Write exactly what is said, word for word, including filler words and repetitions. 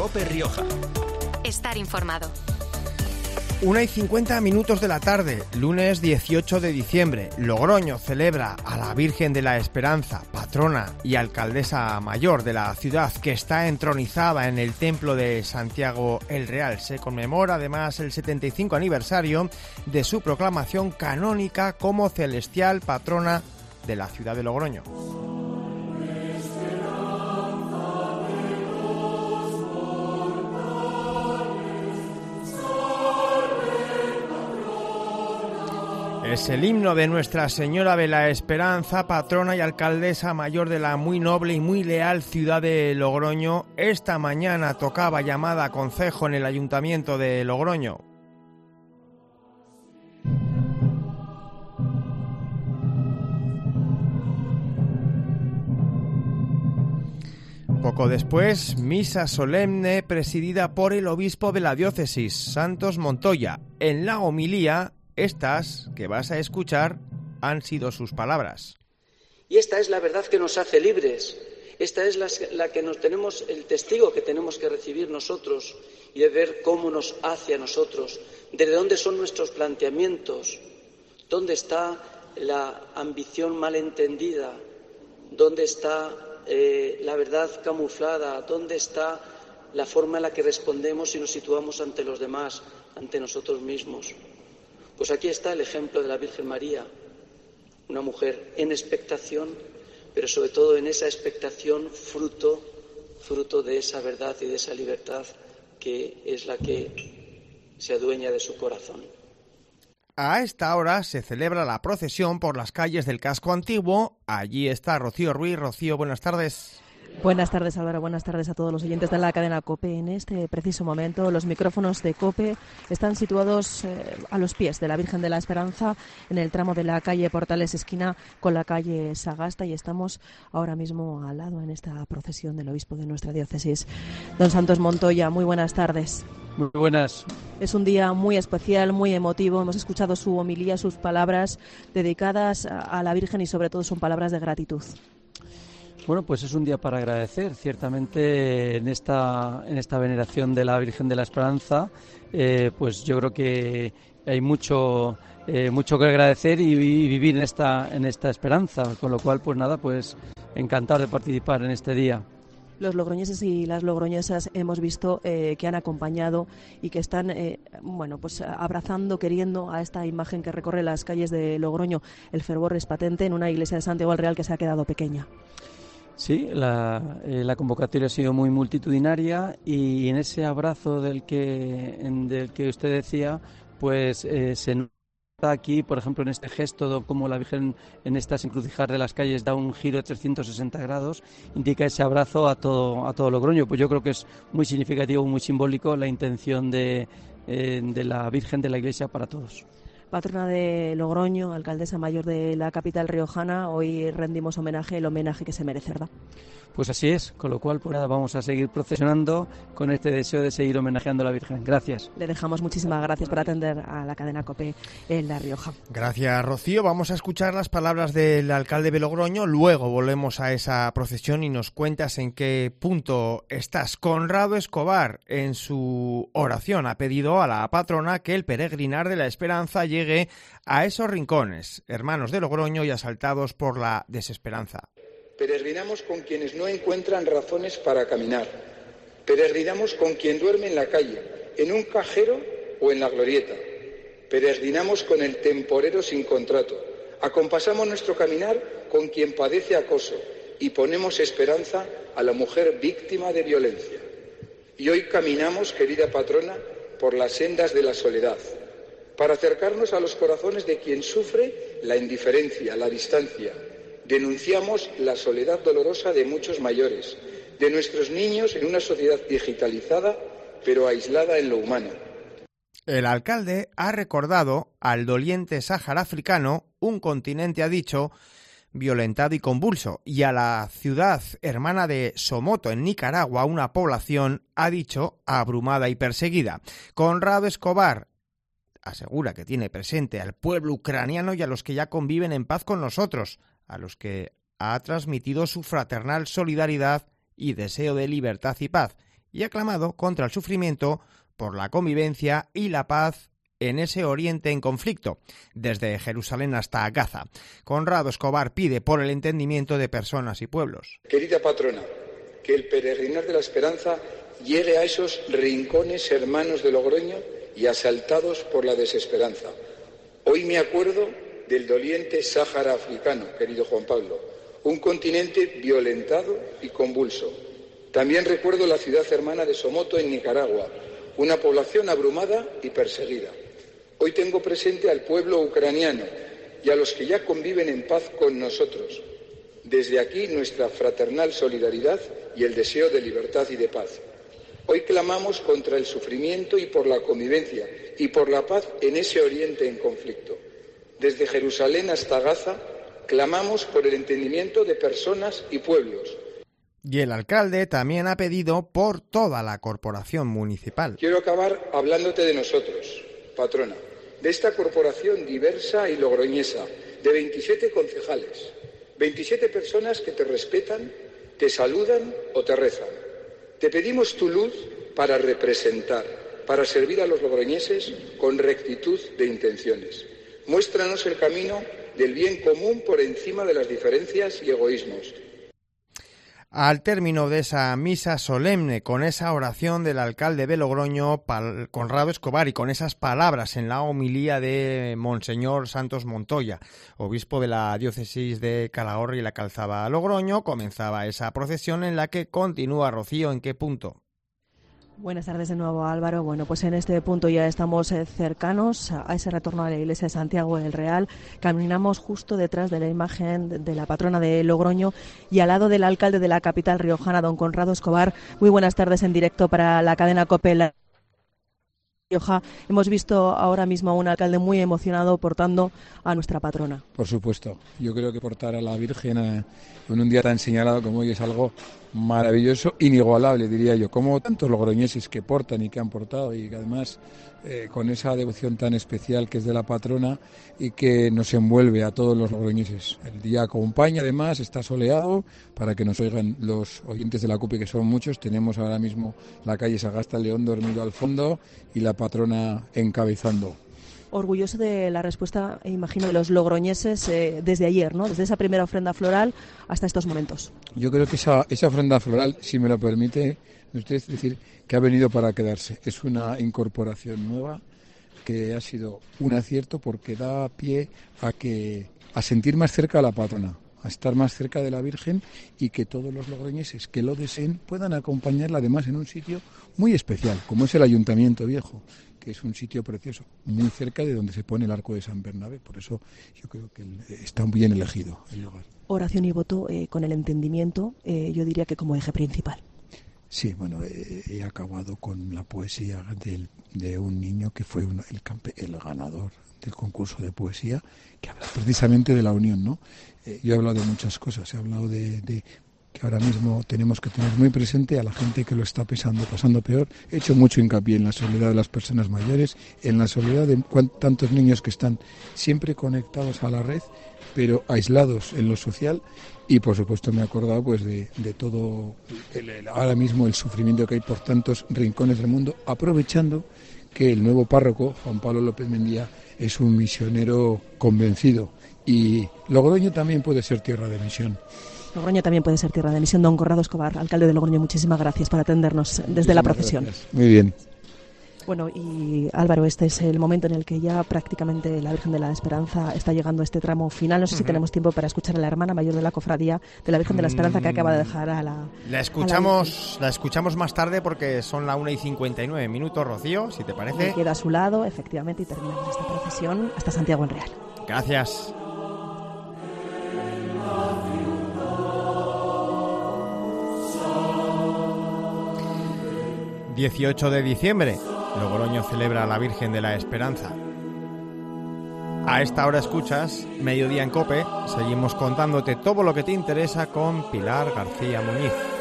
COPE Rioja. Estar informado. Una y cincuenta minutos de la tarde, lunes dieciocho de diciembre. Logroño celebra a la Virgen de la Esperanza, patrona y alcaldesa mayor de la ciudad, que está entronizada en el templo de Santiago el Real. Se conmemora además el setenta y cinco aniversario de su proclamación canónica como celestial patrona de la ciudad de Logroño. Es el himno de Nuestra Señora de la Esperanza, patrona y alcaldesa mayor de la muy noble y muy leal ciudad de Logroño. Esta mañana tocaba llamada a concejo en el Ayuntamiento de Logroño. Poco después, misa solemne presidida por el obispo de la diócesis, Santos Montoya. En la homilía, estas que vas a escuchar han sido sus palabras. Y esta es la verdad que nos hace libres. Esta es la, la que nos tenemos, el testigo que tenemos que recibir nosotros y de ver cómo nos hace a nosotros, de dónde son nuestros planteamientos, dónde está la ambición malentendida, dónde está eh, la verdad camuflada, dónde está la forma en la que respondemos y nos situamos ante los demás, ante nosotros mismos. Pues aquí está el ejemplo de la Virgen María, una mujer en expectación, pero sobre todo en esa expectación fruto, fruto de esa verdad y de esa libertad que es la que se adueña de su corazón. A esta hora se celebra la procesión por las calles del casco antiguo. Allí está Rocío Ruiz. Rocío, buenas tardes. Buenas tardes, Álvaro. Buenas tardes a todos los oyentes de la cadena COPE. En este preciso momento, los micrófonos de COPE están situados eh, a los pies de la Virgen de la Esperanza, en el tramo de la calle Portales, esquina con la calle Sagasta, y estamos ahora mismo al lado en esta procesión del obispo de nuestra diócesis, don Santos Montoya. Muy buenas tardes. Muy buenas. Es un día muy especial, muy emotivo. Hemos escuchado su homilía, sus palabras dedicadas a, a la Virgen, y sobre todo son palabras de gratitud. Bueno, pues es un día para agradecer. Ciertamente en esta en esta veneración de la Virgen de la Esperanza, eh, pues yo creo que hay mucho eh, mucho que agradecer y, y vivir en esta en esta esperanza. Con lo cual, pues nada, pues encantado de participar en este día. Los logroñeses y las logroñesas hemos visto eh, que han acompañado y que están eh, bueno, pues abrazando, queriendo a esta imagen que recorre las calles de Logroño. El fervor es patente en una iglesia de Santiago el Real que se ha quedado pequeña. Sí, la, eh, la convocatoria ha sido muy multitudinaria, y en ese abrazo del que en, del que usted decía, pues eh, se nota aquí, por ejemplo, en este gesto, como la Virgen en estas encrucijadas de las calles da un giro de trescientos sesenta grados, indica ese abrazo a todo a todo Logroño. Pues yo creo que es muy significativo, muy simbólico la intención de, eh, de la Virgen de la Iglesia para todos. Patrona de Logroño, alcaldesa mayor de la capital riojana, hoy rendimos homenaje, el homenaje que se merece, ¿verdad? Pues así es, con lo cual pues nada, vamos a seguir procesionando con este deseo de seguir homenajeando a la Virgen. Gracias. Le dejamos muchísimas gracias por atender a la cadena COPE en La Rioja. Gracias, Rocío. Vamos a escuchar las palabras del alcalde de Logroño, luego volvemos a esa procesión y nos cuentas en qué punto estás. Conrado Escobar, en su oración, ha pedido a la patrona que el peregrinar de la Esperanza llegue a esos rincones, hermanos de Logroño y asaltados por la desesperanza. Peregrinamos con quienes no encuentran razones para caminar. Peregrinamos con quien duerme en la calle, en un cajero o en la glorieta. Peregrinamos con el temporero sin contrato. Acompasamos nuestro caminar con quien padece acoso y ponemos esperanza a la mujer víctima de violencia. Y hoy caminamos, querida patrona, por las sendas de la soledad, para acercarnos a los corazones de quien sufre la indiferencia, la distancia. Denunciamos la soledad dolorosa de muchos mayores, de nuestros niños en una sociedad digitalizada, pero aislada en lo humano. El alcalde ha recordado al doliente Sáhara africano, un continente, ha dicho, violentado y convulso, y a la ciudad hermana de Somoto, en Nicaragua, una población, ha dicho, abrumada y perseguida. Conrado Escobar asegura que tiene presente al pueblo ucraniano y a los que ya conviven en paz con nosotros, a los que ha transmitido su fraternal solidaridad y deseo de libertad y paz, y ha clamado contra el sufrimiento por la convivencia y la paz en ese Oriente en conflicto, desde Jerusalén hasta Gaza. Conrado Escobar pide por el entendimiento de personas y pueblos. Querida patrona, que el peregrinar de la esperanza llegue a esos rincones hermanos de Logroño y asaltados por la desesperanza. Hoy me acuerdo del doliente Sáhara africano, querido Juan Pablo, un continente violentado y convulso. También recuerdo la ciudad hermana de Somoto en Nicaragua, una población abrumada y perseguida. Hoy tengo presente al pueblo ucraniano y a los que ya conviven en paz con nosotros. Desde aquí nuestra fraternal solidaridad y el deseo de libertad y de paz. Hoy clamamos contra el sufrimiento y por la convivencia y por la paz en ese Oriente en conflicto. Desde Jerusalén hasta Gaza, clamamos por el entendimiento de personas y pueblos. Y el alcalde también ha pedido por toda la corporación municipal. Quiero acabar hablándote de nosotros, patrona, de esta corporación diversa y logroñesa, de veintisiete concejales, veintisiete personas que te respetan, te saludan o te rezan. Te pedimos tu luz para representar, para servir a los logroñeses con rectitud de intenciones. Muéstranos el camino del bien común por encima de las diferencias y egoísmos. Al término de esa misa solemne, con esa oración del alcalde de Logroño, Conrado Escobar, y con esas palabras en la homilía de Monseñor Santos Montoya, obispo de la diócesis de Calahorra y la Calzada Logroño, comenzaba esa procesión en la que continúa Rocío. ¿En qué punto? Buenas tardes de nuevo, Álvaro. Bueno, pues en este punto ya estamos eh, cercanos a ese retorno a la iglesia de Santiago del Real. Caminamos justo detrás de la imagen de, de la patrona de Logroño y al lado del alcalde de la capital riojana, don Conrado Escobar. Muy buenas tardes en directo para la cadena COPE La Rioja. Hemos visto ahora mismo a un alcalde muy emocionado portando a nuestra patrona. Por supuesto. Yo creo que portar a la Virgen eh, en un día tan señalado como hoy es algo maravilloso, inigualable, diría yo, como tantos logroñeses que portan y que han portado, y que además eh, con esa devoción tan especial que es de la patrona y que nos envuelve a todos los logroñeses. El día acompaña, además, está soleado, para que nos oigan los oyentes de la COPE, que son muchos. Tenemos ahora mismo la calle Sagasta León dormido al fondo y la patrona encabezando. Orgulloso de la respuesta, imagino, de los logroñeses eh, desde ayer, ¿no? Desde esa primera ofrenda floral hasta estos momentos. Yo creo que esa, esa ofrenda floral, si me lo permite usted, es decir, que ha venido para quedarse. Es una incorporación nueva que ha sido un acierto porque da pie a que a sentir más cerca a la patrona, a estar más cerca de la Virgen, y que todos los logroñeses que lo deseen puedan acompañarla, además en un sitio muy especial, como es el Ayuntamiento Viejo, que es un sitio precioso, muy cerca de donde se pone el arco de San Bernabé. Por eso yo creo que está bien elegido el lugar. Oración y voto eh, con el entendimiento, eh, yo diría que como eje principal. Sí, bueno, eh, he acabado con la poesía del, de un niño que fue un, el, campe, el ganador del concurso de poesía, que habla precisamente de la unión, ¿no? Eh, yo he hablado de muchas cosas, he hablado de... de que ahora mismo tenemos que tener muy presente a la gente que lo está pasando, pasando peor. He hecho mucho hincapié en la soledad de las personas mayores, en la soledad de tantos niños que están siempre conectados a la red, pero aislados en lo social, y por supuesto me he acordado pues de, de todo el, el, ahora mismo el sufrimiento que hay por tantos rincones del mundo, aprovechando que el nuevo párroco, Juan Pablo López Mendía, es un misionero convencido, y Logroño también puede ser tierra de misión. Logroño también puede ser tierra de misión. Don Conrado Escobar, alcalde de Logroño, muchísimas gracias por atendernos desde muchísimas la procesión. Gracias. Muy bien. Bueno, y Álvaro, este es el momento en el que ya prácticamente la Virgen de la Esperanza está llegando a este tramo final. No sé uh-huh. si tenemos tiempo para escuchar a la hermana mayor de la cofradía de la Virgen de la Esperanza, que acaba de dejar a la... La escuchamos, la, la escuchamos más tarde porque son la una y cincuenta y nueve minutos, Rocío, si te parece. Me queda a su lado, efectivamente, y terminamos esta procesión hasta Santiago del Real. Gracias. dieciocho de diciembre, Logroño celebra a la Virgen de la Esperanza. A esta hora escuchas Mediodía en COPE. Seguimos contándote todo lo que te interesa con Pilar García Muñiz.